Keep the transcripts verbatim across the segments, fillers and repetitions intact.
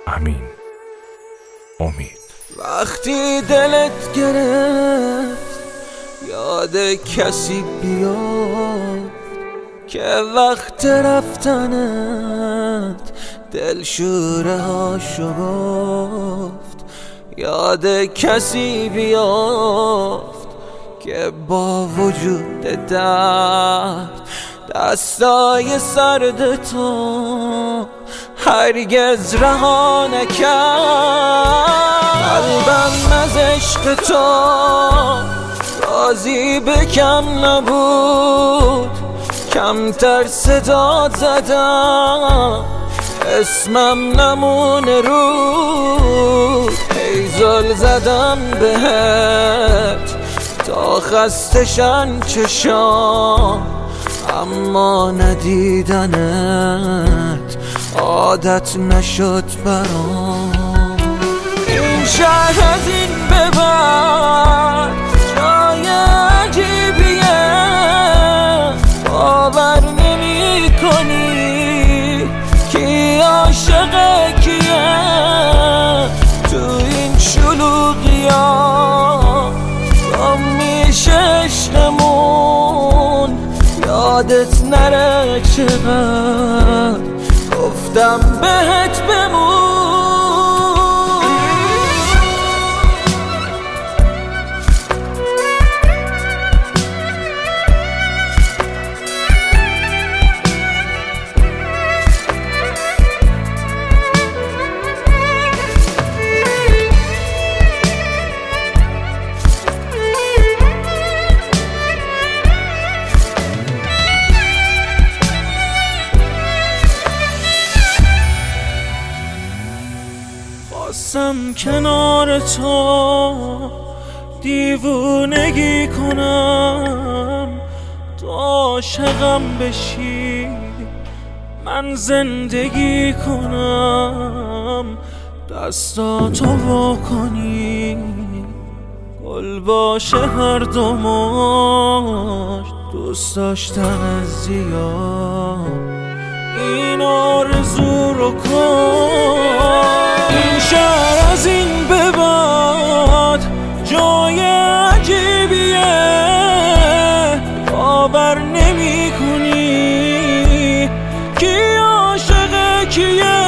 امین امید. وقتی دلت گرفت یاد کسی بیاد که وقت رفتنت دل شوره هاشو گفت، یاد کسی بیافت که با وجود درد دستای سرد تو هرگز رها نکرد. قلبم از عشق تو راضی به کم نبود، کمتر صدا زدم اسمم نمونه رود. هیزل زدم بهت تا خستشن چشام، اما ندیدنت عادت نشد برام. این شهر از این به بعد جای عجیبیه، باور نمی کنی کی عاشق کیه تو این شلوغیا. تو میشه عشقمون یادت نره چقدر گفتم بهت بمون. خواستم کنار تو دیوونگی کنم، تو عاشقم بشی من زندگی کنم. دستاتو وا کنی گل باشه هر دوماش، دوست داشتن زیاد این آرزو رو کن. این شهر از این به بعد جای عجیبیه، باور نمی کنی کی عاشق کیه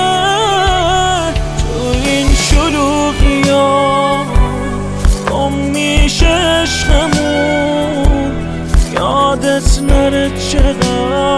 تو این شلوغیا. گم میشه عشقمون یادت نره چقدر